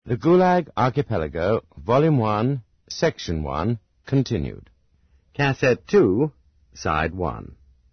The Gulag Archipelago, Volume 1, Section 1, continued. Cassette 2, Side 1.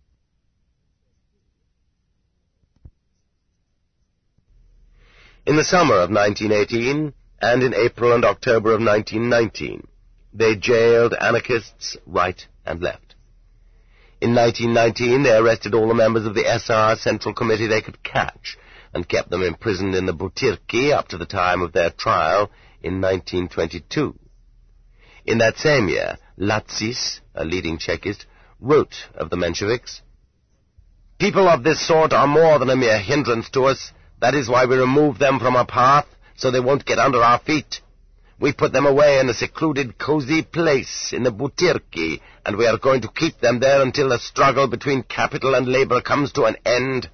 In the summer of 1918, and in April and October of 1919, they jailed anarchists right and left. In 1919, they arrested all the members of the SR Central Committee they could catch, and kept them imprisoned in the Butyrki up to the time of their trial in 1922. In that same year, Latsis, a leading Chekist, wrote of the Mensheviks, "People of this sort are more than a mere hindrance to us. That is why we remove them from our path, so they won't get under our feet. We put them away in a secluded, cozy place in the Butyrki, and we are going to keep them there until the struggle between capital and labor comes to an end."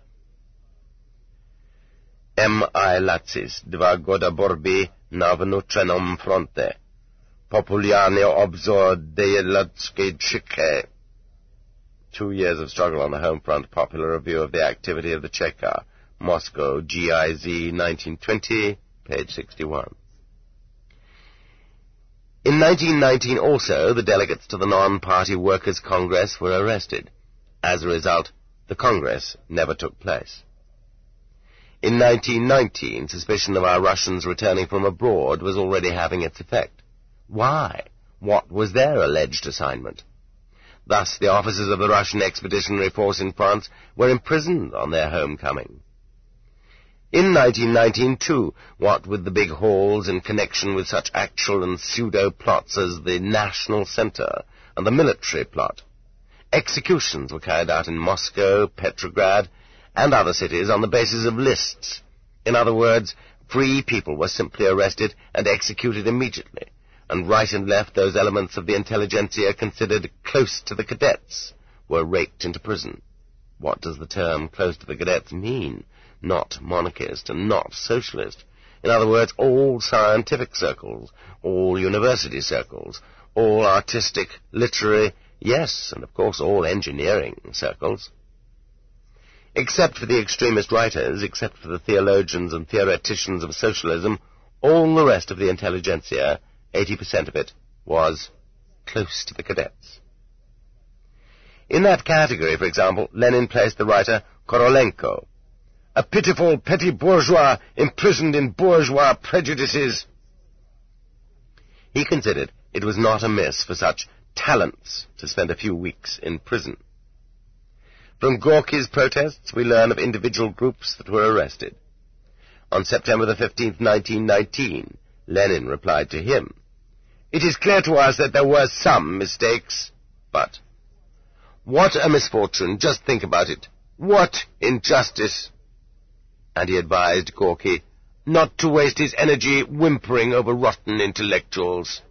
M.I. Latsis, dva goda borbi na vnútrenom fronte. Populárny obzor dejeladské Čechy. 2 years of struggle on the home front, popular review of the activity of the Cheka. Moscow, GIZ, 1920, page 61. In 1919 also, the delegates to the non-party Workers' Congress were arrested. As a result, the Congress never took place. In 1919, suspicion of our Russians returning from abroad was already having its effect. Why? What was their alleged assignment? Thus, the officers of the Russian Expeditionary Force in France were imprisoned on their homecoming. In 1919, too, what with the big hauls in connection with such actual and pseudo-plots as the National Center and the military plot, executions were carried out in Moscow, Petrograd, and other cities on the basis of lists. In other words, free people were simply arrested and executed immediately, and right and left those elements of the intelligentsia considered close to the cadets were raked into prison. What does the term close to the cadets mean? Not monarchist and not socialist. In other words, all scientific circles, all university circles, all artistic, literary, yes, and of course all engineering circles. Except for the extremist writers, except for the theologians and theoreticians of socialism, all the rest of the intelligentsia, 80% of it, was close to the cadets. In that category, for example, Lenin placed the writer Korolenko, a pitiful petty bourgeois imprisoned in bourgeois prejudices. He considered it was not amiss for such talents to spend a few weeks in prison. From Gorky's protests, we learn of individual groups that were arrested. On September the 15th, 1919, Lenin replied to him, "It is clear to us that there were some mistakes, but what a misfortune, just think about it. What injustice!" And he advised Gorky not to waste his energy whimpering over rotten intellectuals.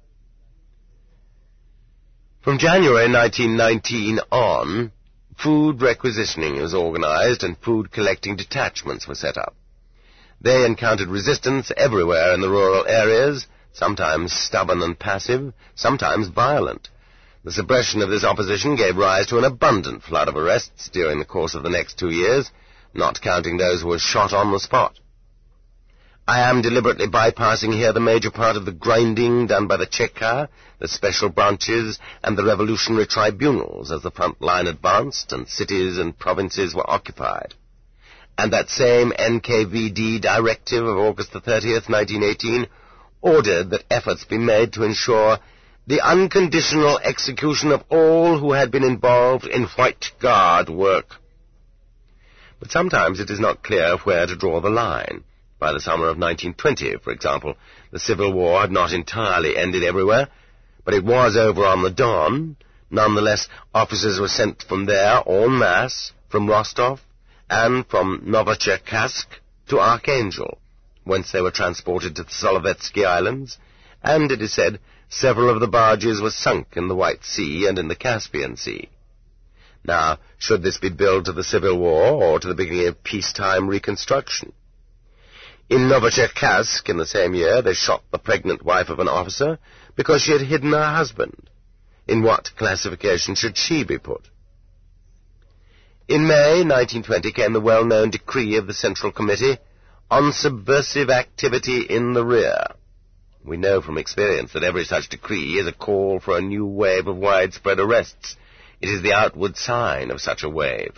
From January 1919 on, food requisitioning was organized and food-collecting detachments were set up. They encountered resistance everywhere in the rural areas, sometimes stubborn and passive, sometimes violent. The suppression of this opposition gave rise to an abundant flood of arrests during the course of the next 2 years, not counting those who were shot on the spot. I am deliberately bypassing here the major part of the grinding done by the Cheka, the special branches, and the revolutionary tribunals as the front line advanced and cities and provinces were occupied. And that same NKVD directive of August the 30th, 1918, ordered that efforts be made to ensure the unconditional execution of all who had been involved in White Guard work. But sometimes it is not clear where to draw the line. By the summer of 1920, for example, the Civil War had not entirely ended everywhere, but it was over on the Don. Nonetheless, officers were sent from there en masse, from Rostov, and from Novocherkassk to Archangel, whence they were transported to the Solovetsky Islands, and, it is said, several of the barges were sunk in the White Sea and in the Caspian Sea. Now, should this be billed to the Civil War or to the beginning of peacetime reconstruction? In Novocherkassk, in the same year, they shot the pregnant wife of an officer because she had hidden her husband. In what classification should she be put? In May 1920 came the well-known decree of the Central Committee on subversive activity in the rear. We know from experience that every such decree is a call for a new wave of widespread arrests. It is the outward sign of such a wave.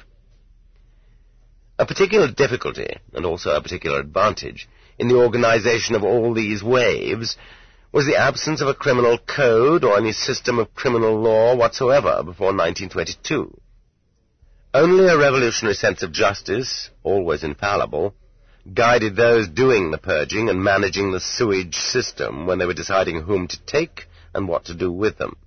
A particular difficulty, and also a particular advantage, in the organization of all these waves was the absence of a criminal code or any system of criminal law whatsoever before 1922. Only a revolutionary sense of justice, always infallible, guided those doing the purging and managing the sewage system when they were deciding whom to take and what to do with them.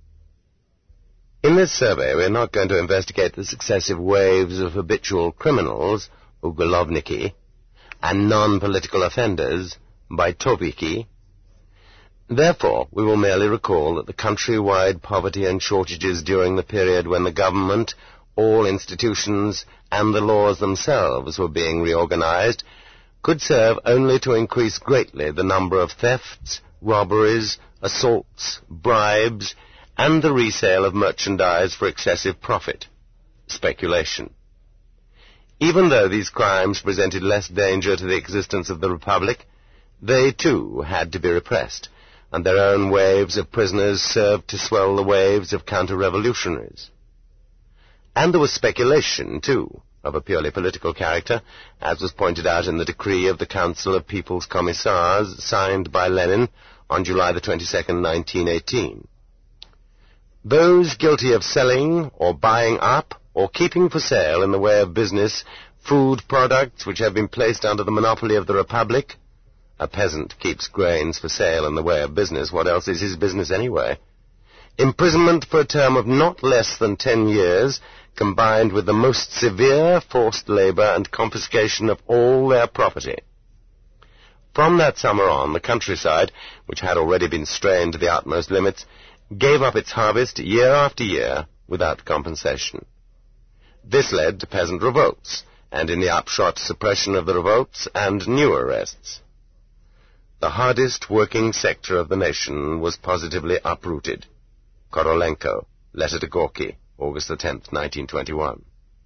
In this survey, we are not going to investigate the successive waves of habitual criminals, ugolovniki, and non-political offenders, baitoviki. Therefore, we will merely recall that the country-wide poverty and shortages during the period when the government, all institutions, and the laws themselves were being reorganized could serve only to increase greatly the number of thefts, robberies, assaults, bribes, and the resale of merchandise for excessive profit, speculation. Even though these crimes presented less danger to the existence of the Republic, they too had to be repressed, and their own waves of prisoners served to swell the waves of counter-revolutionaries. And there was speculation, too, of a purely political character, as was pointed out in the decree of the Council of People's Commissars, signed by Lenin on July the 22nd, 1918. Those guilty of selling or buying up or keeping for sale in the way of business food products which have been placed under the monopoly of the Republic — a peasant keeps grains for sale in the way of business, what else is his business anyway — imprisonment for a term of not less than 10 years, combined with the most severe forced labor and confiscation of all their property. From that summer on, the countryside, which had already been strained to the utmost limits, gave up its harvest year after year without compensation. This led to peasant revolts, and in the upshot suppression of the revolts and new arrests. The hardest working sector of the nation was positively uprooted. Korolenko, letter to Gorky, August the 10th, 1921.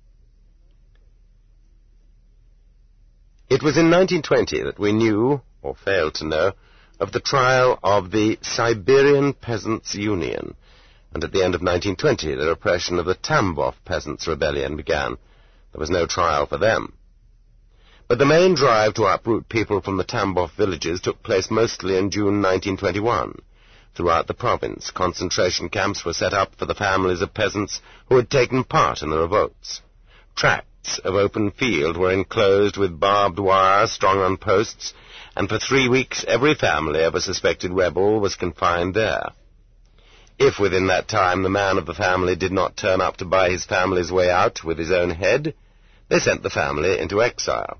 It was in 1920 that we knew, or failed to know, of the trial of the Siberian Peasants' Union, and at the end of 1920 the repression of the Tambov Peasants' Rebellion began. There was no trial for them. But the main drive to uproot people from the Tambov villages took place mostly in June 1921. Throughout the province, concentration camps were set up for the families of peasants who had taken part in the revolts. Tracts of open field were enclosed with barbed wire strung on posts, and for 3 weeks every family of a suspected rebel was confined there. If within that time the man of the family did not turn up to buy his family's way out with his own head, they sent the family into exile.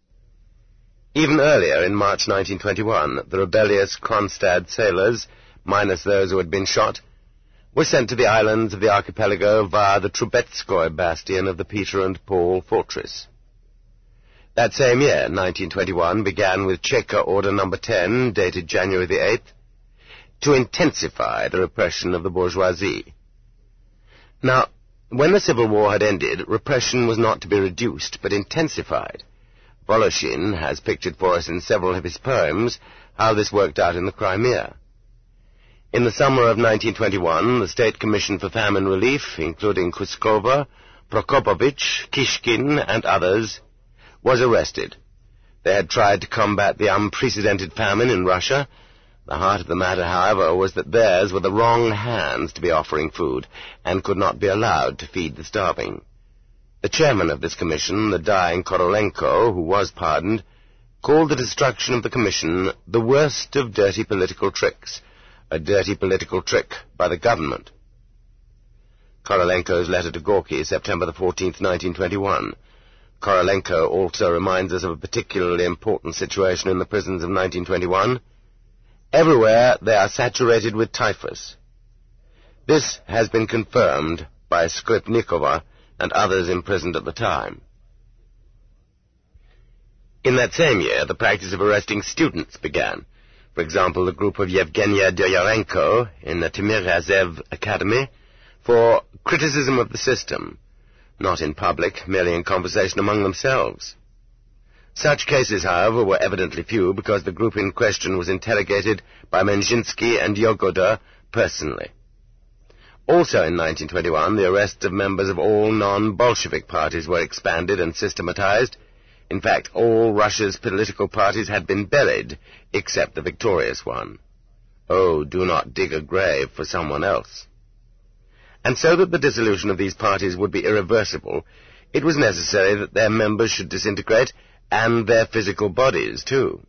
Even earlier, in March 1921, the rebellious Kronstadt sailors, minus those who had been shot, were sent to the islands of the archipelago via the Trubetskoy bastion of the Peter and Paul fortress. That same year, 1921, began with Cheka Order No. 10, dated January the 8th, to intensify the repression of the bourgeoisie. Now, when the Civil War had ended, repression was not to be reduced, but intensified. Voloshin has pictured for us in several of his poems how this worked out in the Crimea. In the summer of 1921, the State Commission for Famine Relief, including Kuskova, Prokopovich, Kishkin, and others, was arrested. They had tried to combat the unprecedented famine in Russia. The heart of the matter, however, was that theirs were the wrong hands to be offering food, and could not be allowed to feed the starving. The chairman of this commission, the dying Korolenko, who was pardoned, called the destruction of the commission the worst of dirty political tricks, a dirty political trick by the government. Korolenko's letter to Gorky, September the 14th, 1921. Korolenko also reminds us of a particularly important situation in the prisons of 1921. Everywhere they are saturated with typhus. This has been confirmed by Skripnikova and others imprisoned at the time. In that same year, the practice of arresting students began. For example, the group of Yevgenia Dyorenko in the Timiryazev Academy for criticism of the system, not in public, merely in conversation among themselves. Such cases, however, were evidently few because the group in question was interrogated by Menzhinsky and Yagoda personally. Also in 1921, the arrests of members of all non-Bolshevik parties were expanded and systematized. In fact, all Russia's political parties had been buried, except the victorious one. Oh, do not dig a grave for someone else. And so that the dissolution of these parties would be irreversible, it was necessary that their members should disintegrate, and their physical bodies, too.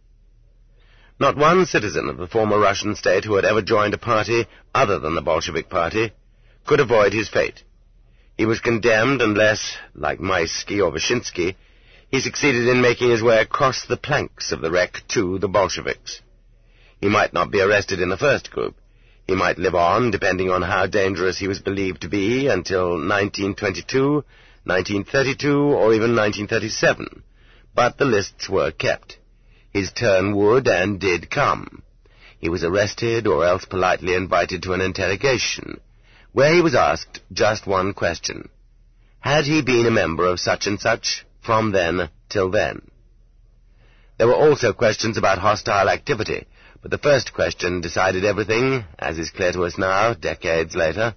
Not one citizen of the former Russian state who had ever joined a party other than the Bolshevik Party could avoid his fate. He was condemned unless, like Maisky or Vyshinsky, he succeeded in making his way across the planks of the wreck to the Bolsheviks. He might not be arrested in the first group. He might live on, depending on how dangerous he was believed to be, until 1922, 1932, or even 1937. But the lists were kept. His turn would and did come. He was arrested or else politely invited to an interrogation, where he was asked just one question. Had he been a member of such and such from then till then? There were also questions about hostile activity, but the first question decided everything, as is clear to us now, decades later.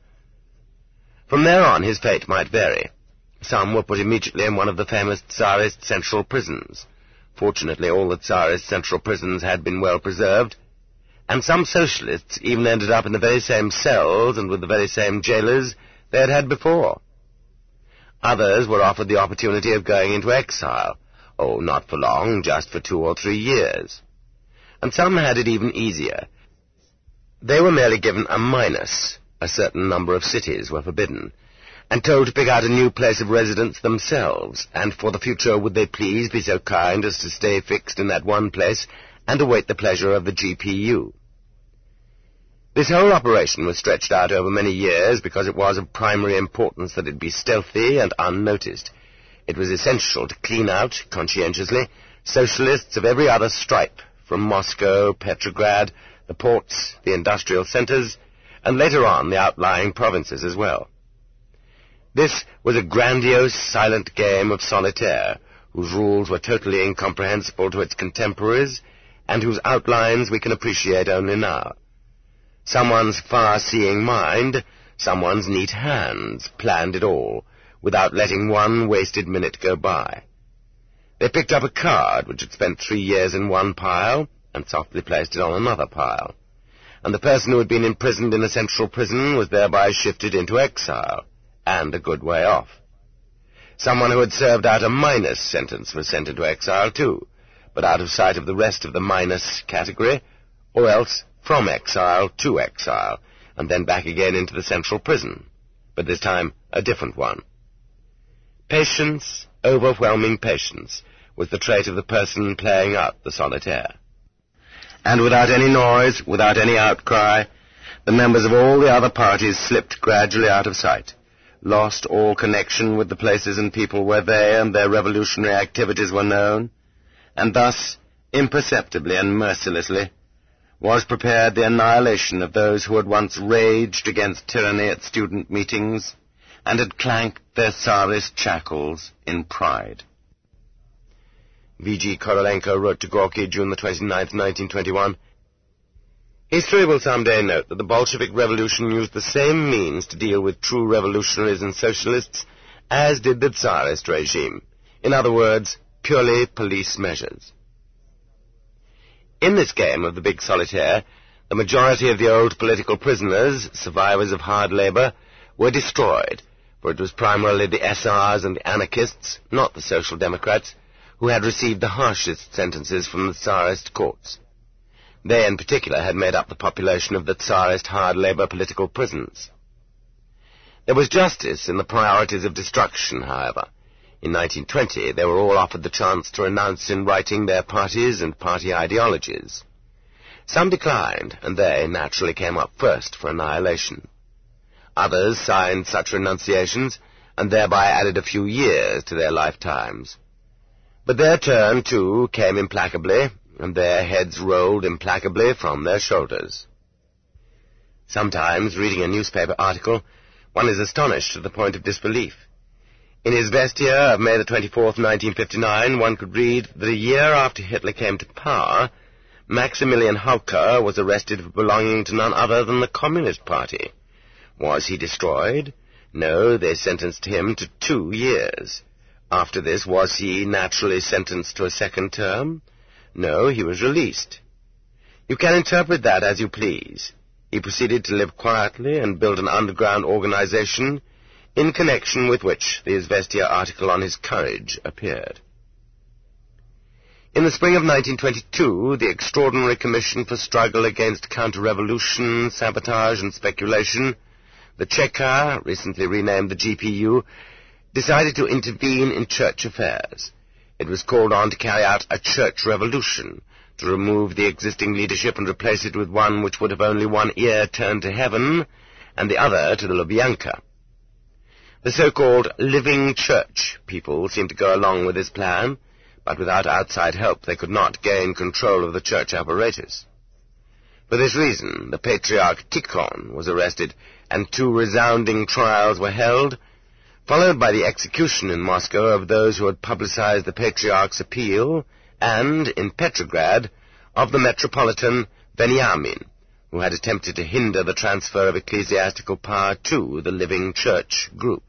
From there on, his fate might vary. Some were put immediately in one of the famous Tsarist central prisons. Fortunately, all the Tsarist central prisons had been well preserved, and some socialists even ended up in the very same cells and with the very same jailers they had had before. Others were offered the opportunity of going into exile. Oh, not for long, just for 2 or 3 years. And some had it even easier. They were merely given a minus. A certain number of cities were forbidden, and told to pick out a new place of residence themselves, and for the future would they please be so kind as to stay fixed in that one place and await the pleasure of the GPU. This whole operation was stretched out over many years because it was of primary importance that it be stealthy and unnoticed. It was essential to clean out, conscientiously, socialists of every other stripe, from Moscow, Petrograd, the ports, the industrial centers, and later on the outlying provinces as well. This was a grandiose, silent game of solitaire, whose rules were totally incomprehensible to its contemporaries, and whose outlines we can appreciate only now. Someone's far-seeing mind, someone's neat hands, planned it all, without letting one wasted minute go by. They picked up a card which had spent 3 years in one pile, and softly placed it on another pile, and the person who had been imprisoned in a central prison was thereby shifted into exile, and a good way off. Someone who had served out a minus sentence was sent into exile too, but out of sight of the rest of the minus category, or else from exile to exile, and then back again into the central prison, but this time a different one. Patience, overwhelming patience, was the trait of the person playing out the solitaire. And without any noise, without any outcry, the members of all the other parties slipped gradually out of sight, lost all connection with the places and people where they and their revolutionary activities were known, and thus, imperceptibly and mercilessly, was prepared the annihilation of those who had once raged against tyranny at student meetings and had clanked their Tsarist shackles in pride. V.G. Korolenko wrote to Gorky June the 29th, 1921, "History will someday note that the Bolshevik Revolution used the same means to deal with true revolutionaries and socialists as did the Tsarist regime. In other words, purely police measures." In this game of the big solitaire, the majority of the old political prisoners, survivors of hard labor, were destroyed, for it was primarily the SRs and the anarchists, not the Social Democrats, who had received the harshest sentences from the Tsarist courts. They, in particular, had made up the population of the Tsarist hard labor political prisons. There was justice in the priorities of destruction, however. In 1920, they were all offered the chance to renounce in writing their parties and party ideologies. Some declined, and they naturally came up first for annihilation. Others signed such renunciations, and thereby added a few years to their lifetimes. But their turn, too, came implacably, and their heads rolled implacably from their shoulders. Sometimes, reading a newspaper article, one is astonished to the point of disbelief. In his Vestia of May the 24th, 1959, one could read that a year after Hitler came to power, Maximilian Hauke was arrested for belonging to none other than the Communist Party. Was he destroyed? No, they sentenced him to 2 years. After this, was he naturally sentenced to a second term? No, he was released. You can interpret that as you please. He proceeded to live quietly and build an underground organization, in connection with which the Izvestia article on his courage appeared. In the spring of 1922, the Extraordinary Commission for Struggle Against Counter-Revolution, Sabotage and Speculation, the Cheka, recently renamed the GPU, decided to intervene in church affairs. It was called on to carry out a church revolution, to remove the existing leadership and replace it with one which would have only one ear turned to heaven and the other to the Lubyanka. The so-called living church people seemed to go along with this plan, but without outside help they could not gain control of the church apparatus. For this reason, the Patriarch Tikhon was arrested, and 2 resounding trials were held, followed by the execution in Moscow of those who had publicized the Patriarch's appeal, and, in Petrograd, of the Metropolitan Veniamin, who had attempted to hinder the transfer of ecclesiastical power to the Living Church group.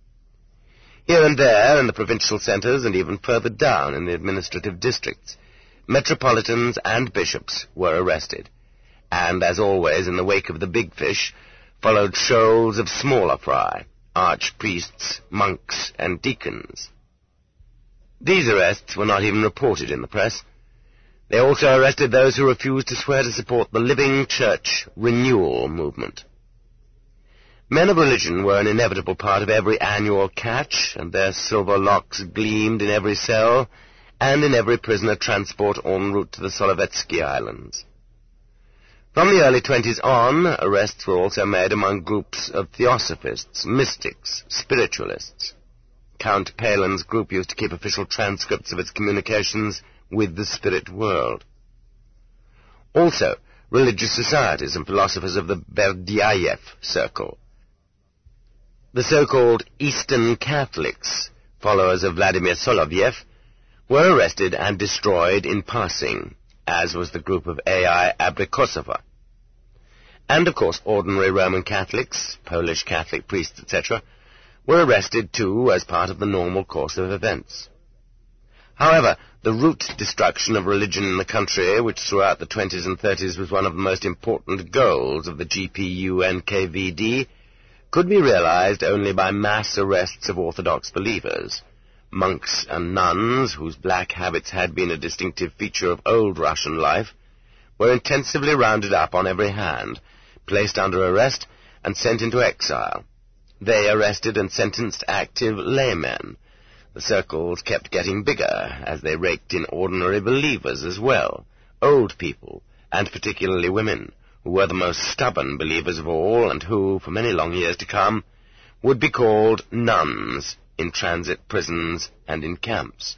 Here and there, in the provincial centres, and even further down in the administrative districts, metropolitans and bishops were arrested, and, as always in the wake of the big fish, followed shoals of smaller fry, archpriests, monks, and deacons. These arrests were not even reported in the press. They also arrested those who refused to swear to support the Living Church Renewal movement. Men of religion were an inevitable part of every annual catch, and their silver locks gleamed in every cell and in every prisoner transport en route to the Solovetsky Islands. From the early 20s on, arrests were also made among groups of theosophists, mystics, spiritualists. Count Palin's group used to keep official transcripts of its communications with the spirit world. Also, religious societies and philosophers of the Berdyaev circle. The so-called Eastern Catholics, followers of Vladimir Soloviev, were arrested and destroyed in passing, as was the group of A.I. Abrikosova. And, of course, ordinary Roman Catholics, Polish Catholic priests, etc., were arrested too as part of the normal course of events. However, the root destruction of religion in the country, which throughout the 20s and 30s was one of the most important goals of the GPU-NKVD, could be realized only by mass arrests of Orthodox believers. Monks and nuns, whose black habits had been a distinctive feature of old Russian life, were intensively rounded up on every hand, placed under arrest, and sent into exile. They arrested and sentenced active laymen. The circles kept getting bigger as they raked in ordinary believers as well, old people, and particularly women, who were the most stubborn believers of all, and who, for many long years to come, would be called nuns in transit prisons and in camps.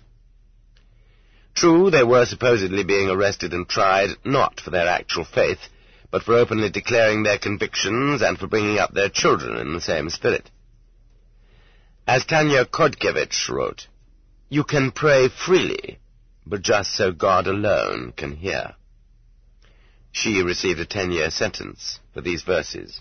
True, they were supposedly being arrested and tried not for their actual faith, but for openly declaring their convictions and for bringing up their children in the same spirit. As Tanya Kodkevich wrote, "You can pray freely, but just so God alone can hear." She received a 10-year sentence for these verses.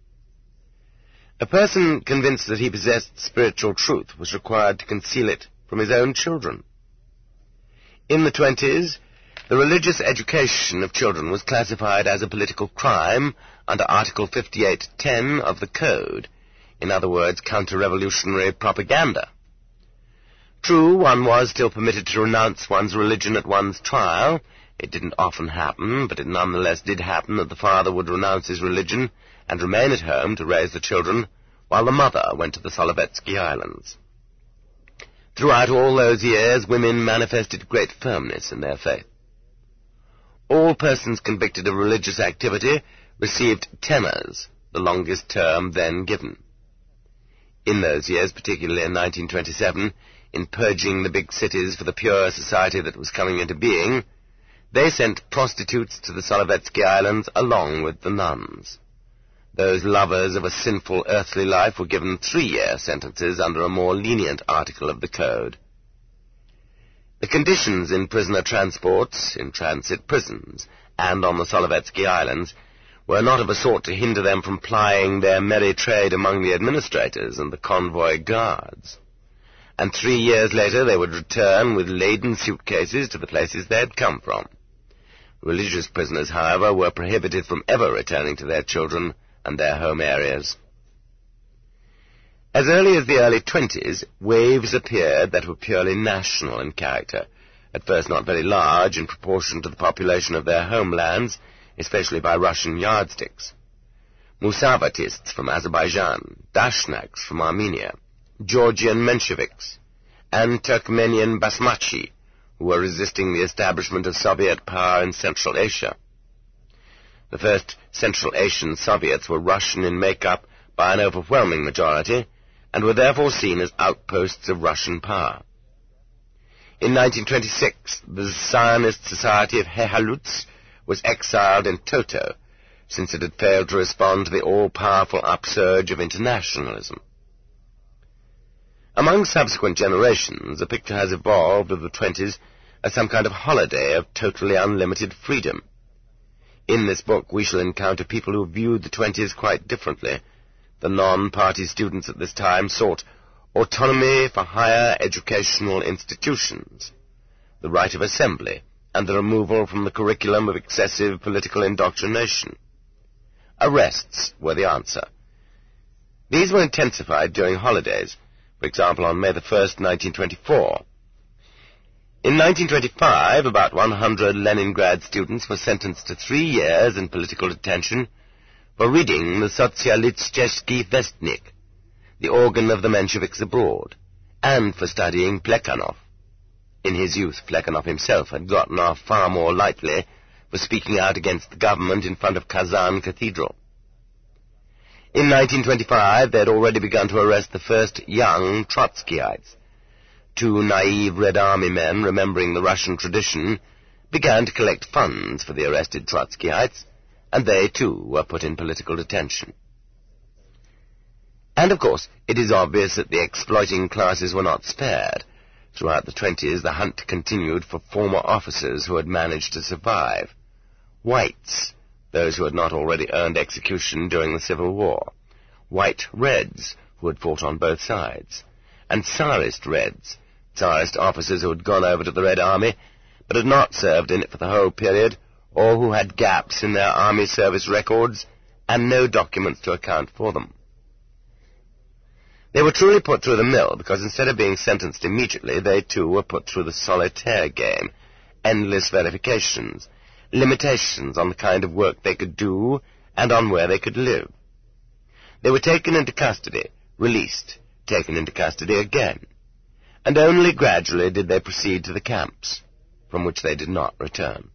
A person convinced that he possessed spiritual truth was required to conceal it from his own children. In the 20s, the religious education of children was classified as a political crime under Article 58.10 of the Code, in other words, counter-revolutionary propaganda. True, one was still permitted to renounce one's religion at one's trial. It didn't often happen, but it nonetheless did happen that the father would renounce his religion and remain at home to raise the children, while the mother went to the Solovetsky Islands. Throughout all those years, women manifested great firmness in their faith. All persons convicted of religious activity received tenors, the longest term then given. In those years, particularly in 1927, in purging the big cities for the pure society that was coming into being, they sent prostitutes to the Solovetsky Islands along with the nuns. Those lovers of a sinful earthly life were given 3-year sentences under a more lenient article of the Code. The conditions in prisoner transports, in transit prisons, and on the Solovetsky Islands were not of a sort to hinder them from plying their merry trade among the administrators and the convoy guards. And 3 years later they would return with laden suitcases to the places they had come from. Religious prisoners, however, were prohibited from ever returning to their children and their home areas. As early as the early 20s, waves appeared that were purely national in character, at first not very large in proportion to the population of their homelands, especially by Russian yardsticks. Musavatists from Azerbaijan, Dashnaks from Armenia, Georgian Mensheviks, and Turkmenian Basmachi, who were resisting the establishment of Soviet power in Central Asia. The first Central Asian Soviets were Russian in make-up by an overwhelming majority, and were therefore seen as outposts of Russian power. In 1926, the Zionist Society of Hehaluts was exiled in toto, since it had failed to respond to the all-powerful upsurge of internationalism. Among subsequent generations, a picture has evolved of the 20s as some kind of holiday of totally unlimited freedom. In this book we shall encounter people who viewed the 20s quite differently. The non-party students at this time sought autonomy for higher educational institutions, the right of assembly, and the removal from the curriculum of excessive political indoctrination. Arrests were the answer. These were intensified during holidays, for example on May 1st, 1924. In 1925, about 100 Leningrad students were sentenced to 3 years in political detention for reading the Sotsialistchesky Vestnik, the organ of the Mensheviks abroad, and for studying Plekhanov. In his youth, Plekhanov himself had gotten off far more lightly for speaking out against the government in front of Kazan Cathedral. In 1925, they had already begun to arrest the first young Trotskyites. 2 naive Red Army men, remembering the Russian tradition, began to collect funds for the arrested Trotskyites, and they, too, were put in political detention. And, of course, it is obvious that the exploiting classes were not spared. Throughout the 20s, the hunt continued for former officers who had managed to survive. Whites, those who had not already earned execution during the Civil War. White Reds, who had fought on both sides. And Tsarist Reds, Tsarist officers who had gone over to the Red Army, but had not served in it for the whole period, or who had gaps in their army service records, and no documents to account for them. They were truly put through the mill, because instead of being sentenced immediately, they too were put through the solitaire game, endless verifications, limitations on the kind of work they could do, and on where they could live. They were taken into custody, released, taken into custody again, and only gradually did they proceed to the camps, from which they did not return.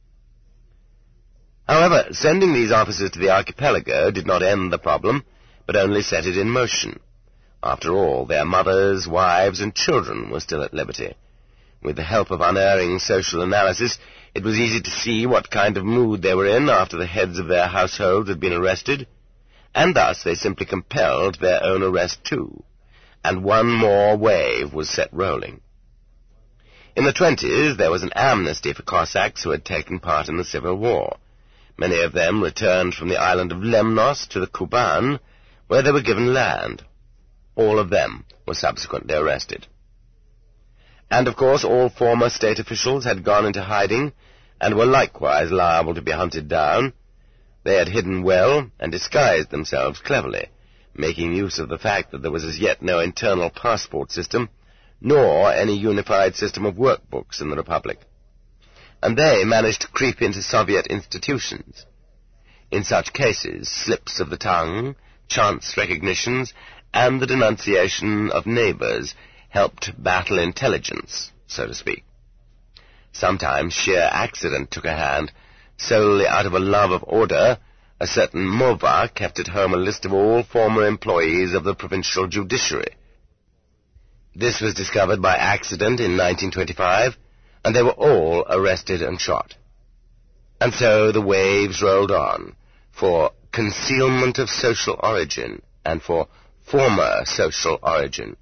However, sending these officers to the archipelago did not end the problem, but only set it in motion. After all, their mothers, wives, and children were still at liberty. With the help of unerring social analysis, it was easy to see what kind of mood they were in after the heads of their household had been arrested, and thus they simply compelled their own arrest too, and one more wave was set rolling. In the 20s, there was an amnesty for Cossacks who had taken part in the Civil War. Many of them returned from the island of Lemnos to the Kuban, where they were given land. All of them were subsequently arrested. And, of course, all former state officials had gone into hiding, and were likewise liable to be hunted down. They had hidden well, and disguised themselves cleverly, making use of the fact that there was as yet no internal passport system, nor any unified system of workbooks in the Republic. And they managed to creep into Soviet institutions. In such cases, slips of the tongue, chance recognitions, and the denunciation of neighbors helped battle intelligence, so to speak. Sometimes sheer accident took a hand. Solely out of a love of order, a certain Mova kept at home a list of all former employees of the provincial judiciary. This was discovered by accident in 1925, and they were all arrested and shot. And so the waves rolled on, for concealment of social origin and for former social origin.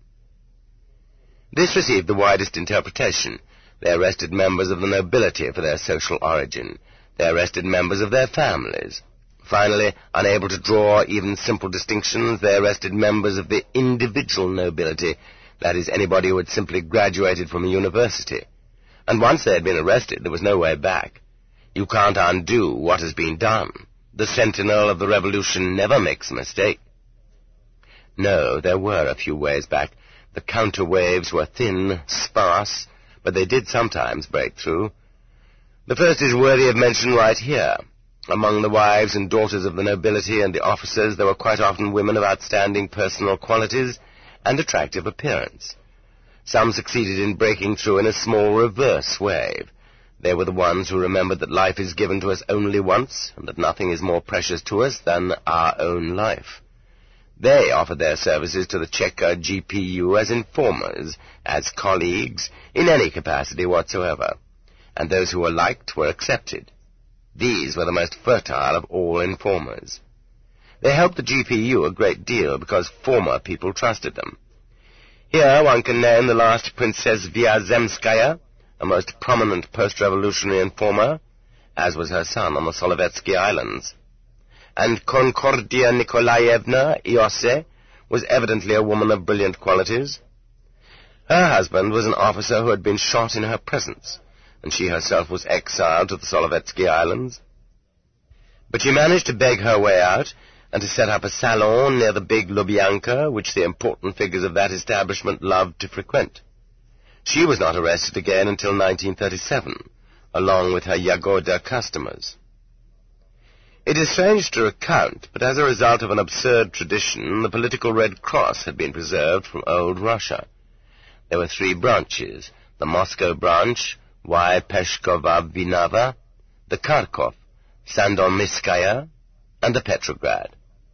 This received the widest interpretation. They arrested members of the nobility for their social origin. They arrested members of their families. Finally, unable to draw even simple distinctions, they arrested members of the individual nobility, that is, anybody who had simply graduated from a university. And once they had been arrested, there was no way back. You can't undo what has been done. The sentinel of the revolution never makes a mistake. No, there were a few ways back. The counter-waves were thin, sparse, but they did sometimes break through. The first is worthy of mention right here. Among the wives and daughters of the nobility and the officers, there were quite often women of outstanding personal qualities and attractive appearance. Some succeeded in breaking through in a small reverse wave. They were the ones who remembered that life is given to us only once, and that nothing is more precious to us than our own life. They offered their services to the Cheka GPU as informers, as colleagues, in any capacity whatsoever, and those who were liked were accepted. These were the most fertile of all informers. They helped the GPU a great deal because former people trusted them. Here one can name the last Princess Vyazemskaya, a most prominent post-revolutionary informer, as was her son on the Solovetsky Islands. And Concordia Nikolaevna Iose was evidently a woman of brilliant qualities. Her husband was an officer who had been shot in her presence, and she herself was exiled to the Solovetsky Islands. But she managed to beg her way out, and to set up a salon near the big Lubyanka, which the important figures of that establishment loved to frequent. She was not arrested again until 1937, along with her Yagoda customers. It is strange to recount, but as a result of an absurd tradition, the political Red Cross had been preserved from old Russia. There were 3 branches: the Moscow branch, Y. Peshkova Vinava, the Kharkov, Sandomyskaya, and the Petrograd.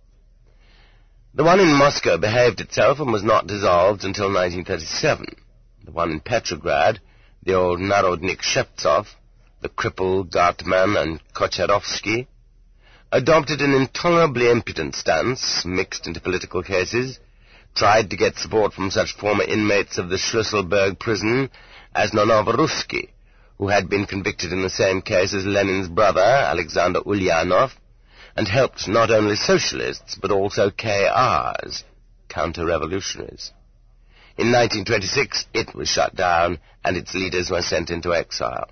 The one in Moscow behaved itself and was not dissolved until 1937. The one in Petrograd, the old Narodnik Shevtsov, the cripple Gartman and Kocharovsky, adopted an intolerably impudent stance, mixed into political cases, tried to get support from such former inmates of the Schlüsselburg prison as Novorussky, who had been convicted in the same case as Lenin's brother, Alexander Ulyanov, and helped not only socialists, but also KRs, counter-revolutionaries. In 1926, it was shut down, and its leaders were sent into exile.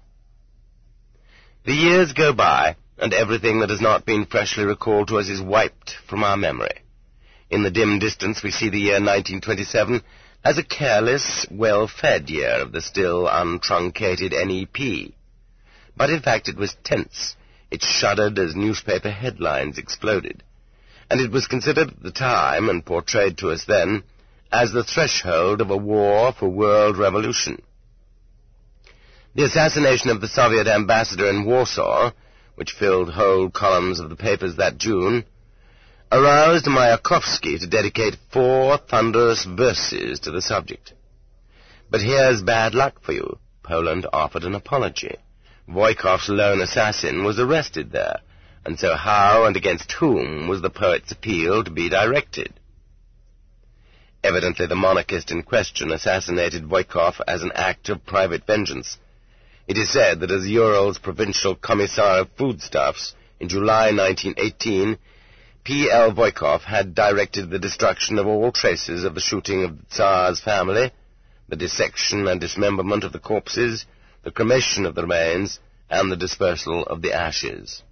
The years go by, and everything that has not been freshly recalled to us is wiped from our memory. In the dim distance, we see the year 1927 as a careless, well-fed year of the still untruncated NEP. But in fact it was tense. It shuddered as newspaper headlines exploded, and it was considered at the time, and portrayed to us then, as the threshold of a war for world revolution. The assassination of the Soviet ambassador in Warsaw, which filled whole columns of the papers that June, aroused Mayakovsky to dedicate 4 thunderous verses to the subject. But here's bad luck for you. Poland offered an apology. Voikov's lone assassin was arrested there, and so how and against whom was the poet's appeal to be directed? Evidently the monarchist in question assassinated Voikov as an act of private vengeance. It is said that as Ural's provincial commissar of foodstuffs in July 1918, P.L. Voikov had directed the destruction of all traces of the shooting of the Tsar's family, the dissection and dismemberment of the corpses, the cremation of the remains, and the dispersal of the ashes.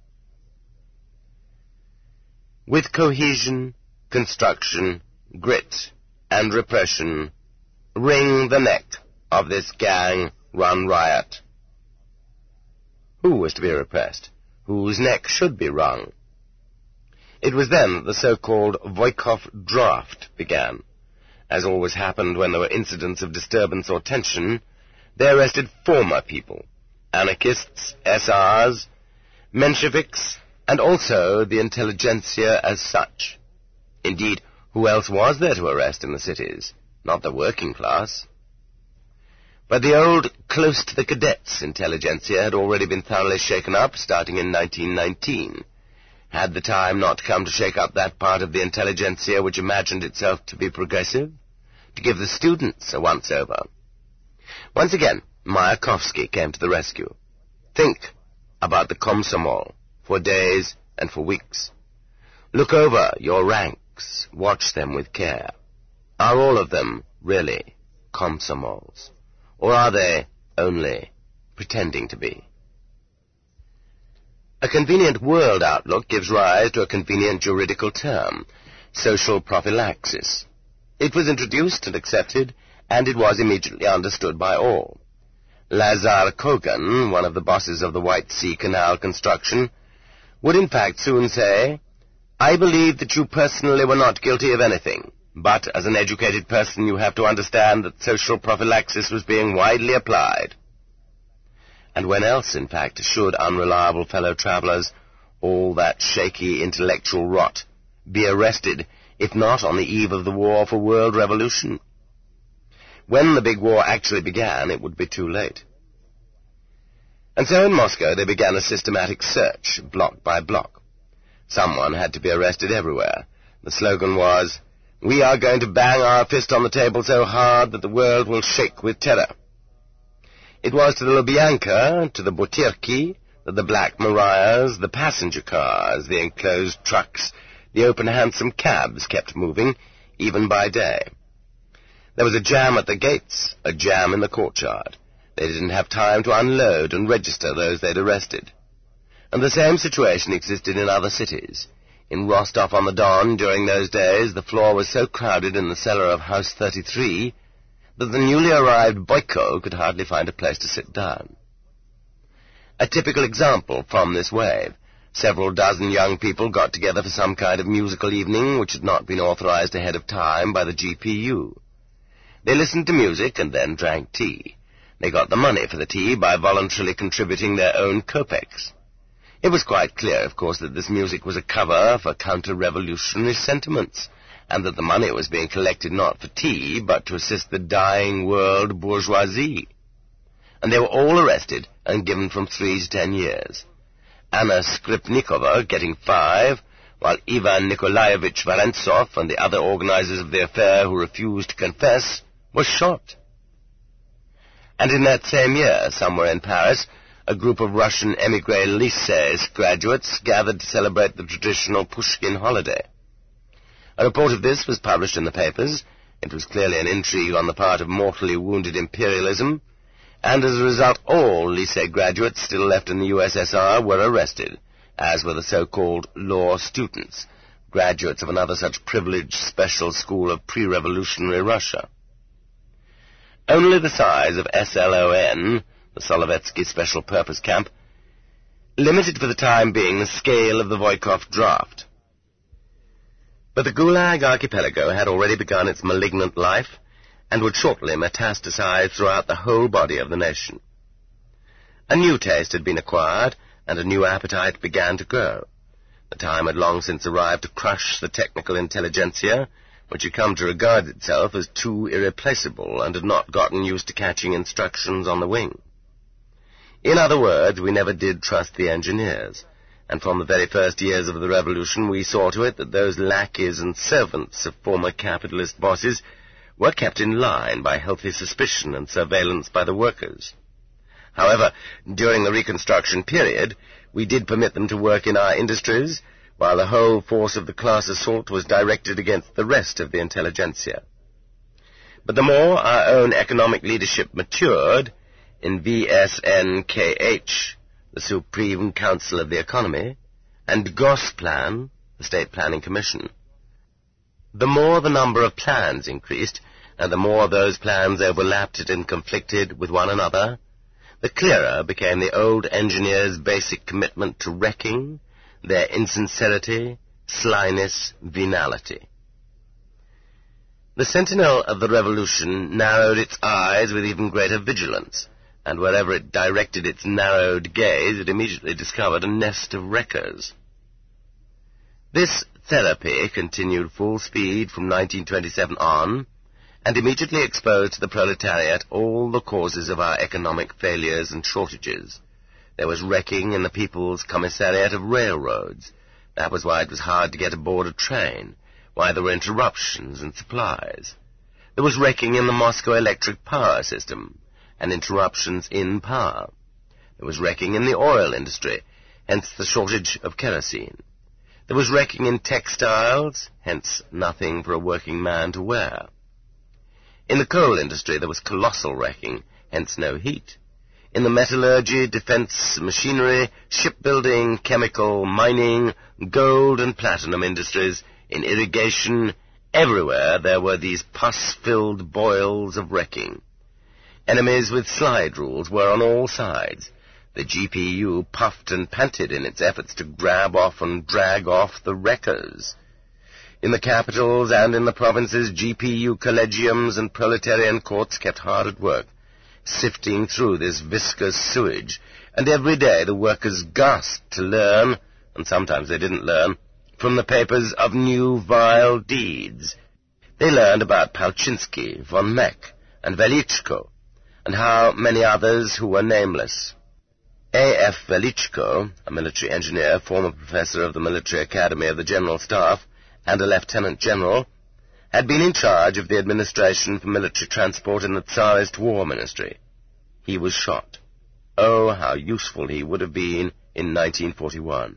With cohesion, construction, grit, and repression, wring the neck of this gang run riot. Who was to be repressed? Whose neck should be wrung? It was then that the so-called Voikov draft began. As always happened when there were incidents of disturbance or tension, they arrested former people, anarchists, SRs, Mensheviks, and also the intelligentsia as such. Indeed, who else was there to arrest in the cities? Not the working class. But the old close-to-the-cadets intelligentsia had already been thoroughly shaken up, starting in 1919. Had the time not come to shake up that part of the intelligentsia which imagined itself to be progressive? To give the students a once-over? Once again, Mayakovsky came to the rescue. Think about the Komsomol for days and for weeks. Look over your ranks. Watch them with care. Are all of them really Komsomols? Or are they only pretending to be? A convenient world outlook gives rise to a convenient juridical term, social prophylaxis. It was introduced and accepted, and it was immediately understood by all. Lazar Kogan, one of the bosses of the White Sea Canal construction, would in fact soon say, "I believe that you personally were not guilty of anything, but as an educated person you have to understand that social prophylaxis was being widely applied." And when else, in fact, should unreliable fellow travellers, all that shaky intellectual rot, be arrested, if not on the eve of the war for world revolution? When the big war actually began, it would be too late. And so in Moscow they began a systematic search, block by block. Someone had to be arrested everywhere. The slogan was, "We are going to bang our fist on the table so hard that the world will shake with terror." It was to the Lubyanka, to the Butyrki, that the Black Marias, the passenger cars, the enclosed trucks, the open hansom cabs kept moving, even by day. There was a jam at the gates, a jam in the courtyard. They didn't have time to unload and register those they'd arrested. And the same situation existed in other cities. In Rostov-on-the-Don, during those days, the floor was so crowded in the cellar of House 33 that the newly arrived Boyko could hardly find a place to sit down. A typical example from this wave. Several dozen young people got together for some kind of musical evening which had not been authorized ahead of time by the GPU. They listened to music and then drank tea. They got the money for the tea by voluntarily contributing their own kopecks. It was quite clear, of course, that this music was a cover for counter-revolutionary sentiments, and that the money was being collected not for tea, but to assist the dying world bourgeoisie. And they were all arrested and given from 3 to 10 years. Anna Skripnikova getting 5, while Ivan Nikolaevich Vorontsov and the other organizers of the affair who refused to confess were shot. And in that same year, somewhere in Paris, a group of Russian émigré lycées graduates gathered to celebrate the traditional Pushkin holiday. A report of this was published in the papers. It was clearly an intrigue on the part of mortally wounded imperialism, and as a result all lycée graduates still left in the USSR were arrested, as were the so-called law students, graduates of another such privileged special school of pre-revolutionary Russia. Only the size of SLON, the Solovetsky Special Purpose Camp, limited for the time being the scale of the Voykov draft. But the Gulag Archipelago had already begun its malignant life, and would shortly metastasize throughout the whole body of the nation. A new taste had been acquired, and a new appetite began to grow. The time had long since arrived to crush the technical intelligentsia, which had come to regard itself as too irreplaceable and had not gotten used to catching instructions on the wing. In other words, we never did trust the engineers, and from the very first years of the revolution we saw to it that those lackeys and servants of former capitalist bosses were kept in line by healthy suspicion and surveillance by the workers. However, during the Reconstruction period, we did permit them to work in our industries, while the whole force of the class assault was directed against the rest of the intelligentsia. But the more our own economic leadership matured, in VSNKH, the Supreme Council of the Economy, and Gosplan, the State Planning Commission, the more the number of plans increased, and the more those plans overlapped and conflicted with one another, the clearer became the old engineers' basic commitment to wrecking, their insincerity, slyness, venality. The sentinel of the revolution narrowed its eyes with even greater vigilance, and wherever it directed its narrowed gaze, it immediately discovered a nest of wreckers. This therapy continued full speed from 1927 on, and immediately exposed to the proletariat all the causes of our economic failures and shortages. There was wrecking in the People's Commissariat of Railroads, That was why it was hard to get aboard a train, why there were interruptions in supplies. There was wrecking in the Moscow electric power system, and interruptions in power. There was wrecking in the oil industry, hence the shortage of kerosene. There was wrecking in textiles, hence nothing for a working man to wear. In the coal industry there was colossal wrecking, hence no heat. In the metallurgy, defense, machinery, shipbuilding, chemical, mining, gold and platinum industries, in irrigation, everywhere there were these pus-filled boils of wrecking. Enemies with slide rules were on all sides. The GPU puffed and panted in its efforts to grab off and drag off the wreckers. In the capitals and in the provinces, GPU collegiums and proletarian courts kept hard at work, sifting through this viscous sewage, and every day the workers gasped to learn, and sometimes they didn't learn, from the papers of new vile deeds. They learned about Palchinsky, von Meck, and Velichko, and how many others who were nameless. A.F. Velichko, a military engineer, former professor of the Military Academy of the General Staff, and a lieutenant general, had been in charge of the administration for military transport in the Tsarist War Ministry. He was shot. Oh, how useful he would have been in 1941.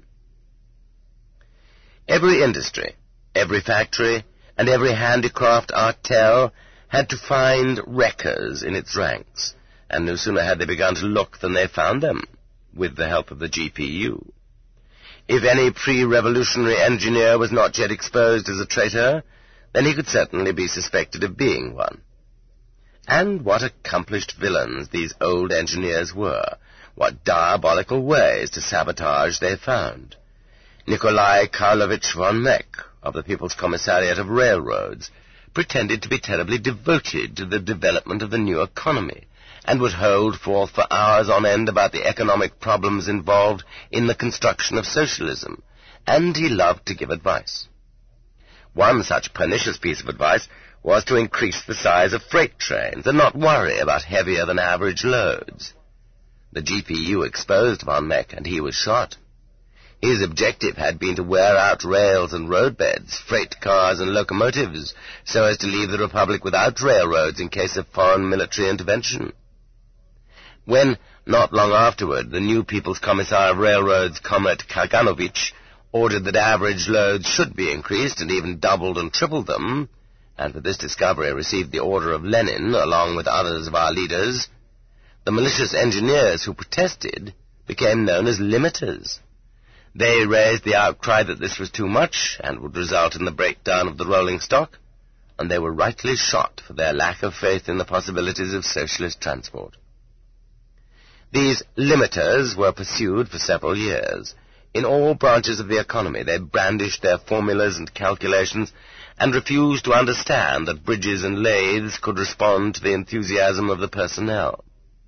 Every industry, every factory, and every handicraft artel had to find wreckers in its ranks, and no sooner had they begun to look than they found them, with the help of the GPU. If any pre-revolutionary engineer was not yet exposed as a traitor, then he could certainly be suspected of being one. And what accomplished villains these old engineers were, what diabolical ways to sabotage they found. Nikolai Karlovich von Meck, of the People's Commissariat of Railroads, pretended to be terribly devoted to the development of the new economy, and would hold forth for hours on end about the economic problems involved in the construction of socialism, and he loved to give advice. One such pernicious piece of advice was to increase the size of freight trains and not worry about heavier-than-average loads. The GPU exposed von Meck, and he was shot. His objective had been to wear out rails and roadbeds, freight cars and locomotives, so as to leave the Republic without railroads in case of foreign military intervention. When, not long afterward, the new People's Commissar of Railroads, Comrade Kaganovich, ordered that average loads should be increased and even doubled and tripled them, and for this discovery received the Order of Lenin, along with others of our leaders, the malicious engineers who protested became known as limiters. They raised the outcry that this was too much and would result in the breakdown of the rolling stock, and they were rightly shot for their lack of faith in the possibilities of socialist transport. These limiters were pursued for several years. In all branches of the economy they brandished their formulas and calculations and refused to understand that bridges and lathes could respond to the enthusiasm of the personnel.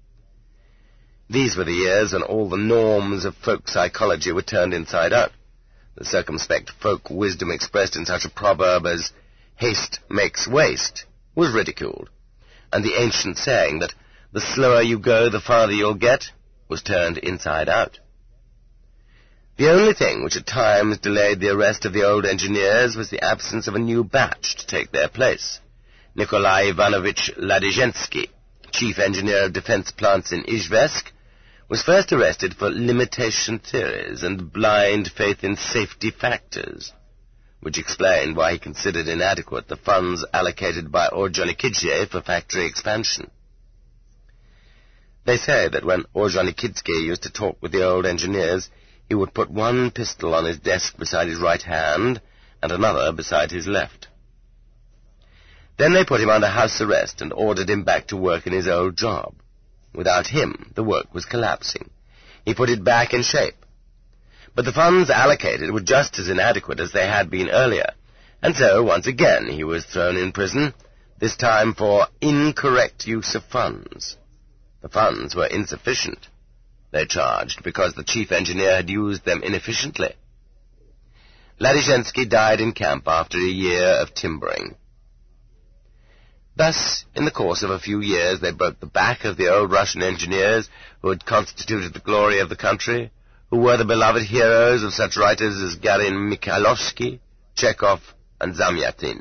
These were the years when all the norms of folk psychology were turned inside out. The circumspect folk wisdom expressed in such a proverb as "haste makes waste" was ridiculed, and the ancient saying that "the slower you go, the farther you'll get" was turned inside out. The only thing which at times delayed the arrest of the old engineers was the absence of a new batch to take their place. Nikolai Ivanovich Ladizhensky, chief engineer of defense plants in Izhevsk, was first arrested for limitation theories and blind faith in safety factors, which explained why he considered inadequate the funds allocated by Ordzhonikidze for factory expansion. They say that when Ordzhonikidze used to talk with the old engineers, he would put one pistol on his desk beside his right hand and another beside his left. Then they put him under house arrest and ordered him back to work in his old job. Without him, the work was collapsing. He put it back in shape. But the funds allocated were just as inadequate as they had been earlier, and so once again he was thrown in prison, this time for incorrect use of funds. The funds were insufficient, they charged, because the chief engineer had used them inefficiently. Ladizhensky died in camp after a year of timbering. Thus, in the course of a few years, they broke the back of the old Russian engineers who had constituted the glory of the country, who were the beloved heroes of such writers as Garin Mikhailovsky, Chekhov, and Zamyatin.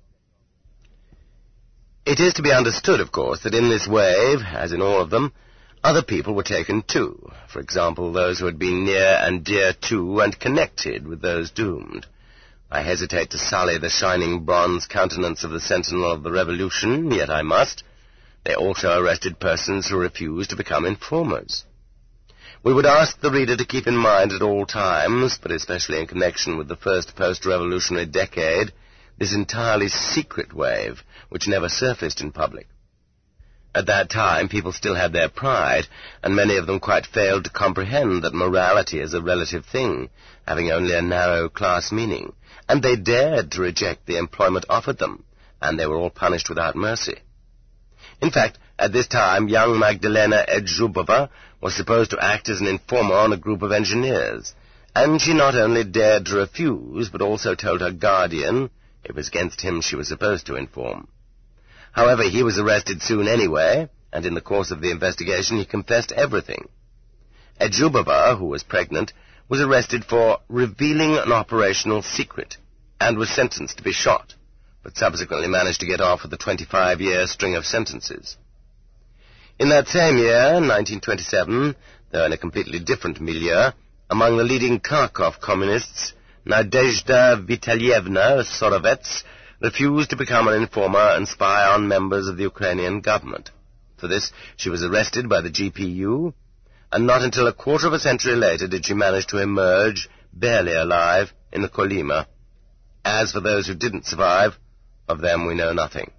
It is to be understood, of course, that in this wave, as in all of them, other people were taken too. For example, those who had been near and dear to and connected with those doomed. I hesitate to sully the shining bronze countenance of the sentinel of the revolution, yet I must. They also arrested persons who refused to become informers. We would ask the reader to keep in mind at all times, but especially in connection with the first post-revolutionary decade, this entirely secret wave, which never surfaced in public. At that time, people still had their pride, and many of them quite failed to comprehend that morality is a relative thing, having only a narrow class meaning, and they dared to reject the employment offered them, and they were all punished without mercy. In fact, at this time, young Magdalena Edzhubova was supposed to act as an informer on a group of engineers, and she not only dared to refuse, but also told her guardian it was against him she was supposed to inform. However, he was arrested soon anyway, and in the course of the investigation he confessed everything. Edzhubova, who was pregnant, was arrested for revealing an operational secret, and was sentenced to be shot, but subsequently managed to get off with a 25-year string of sentences. In that same year, 1927, though in a completely different milieu, among the leading Kharkov communists, Nadezhda Vitalyevna Sorovets refused to become an informer and spy on members of the Ukrainian government. For this, she was arrested by the GPU, and not until a quarter of a century later did she manage to emerge, barely alive, in the Kolyma. As for those who didn't survive, of them we know nothing.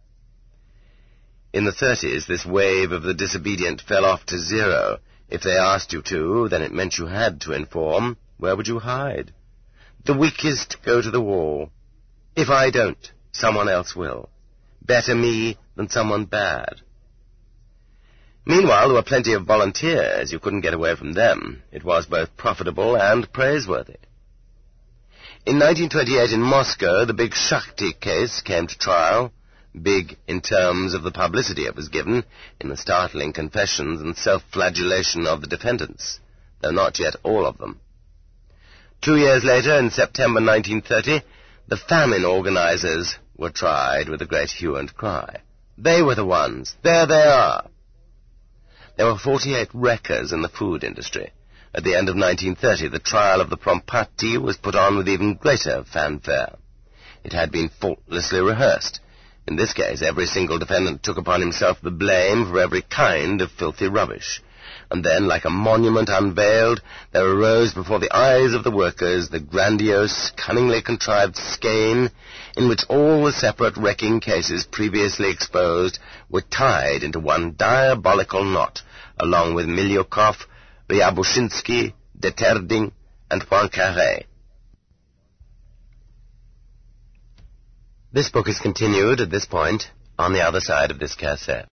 In the 30s, this wave of the disobedient fell off to zero. If they asked you to, then it meant you had to inform. Where would you hide? The weakest go to the wall. If I don't, someone else will. Better me than someone bad. Meanwhile, there were plenty of volunteers. You couldn't get away from them. It was both profitable and praiseworthy. In 1928 in Moscow, the big Shakhty case came to trial. Big in terms of the publicity it was given, in the startling confessions and self-flagellation of the defendants, though not yet all of them. 2 years later, in September 1930, the famine organizers were tried with a great hue and cry. They were the ones. There they are. There were 48 wreckers in the food industry. At the end of 1930, the trial of the Prompati was put on with even greater fanfare. It had been faultlessly rehearsed. In this case, every single defendant took upon himself the blame for every kind of filthy rubbish. And then, like a monument unveiled, there arose before the eyes of the workers the grandiose, cunningly contrived skein in which all the separate wrecking cases previously exposed were tied into one diabolical knot, along with Milyukov, Ryabushinsky, Deterding, and Poincaré. This book is continued at this point on the other side of this cassette.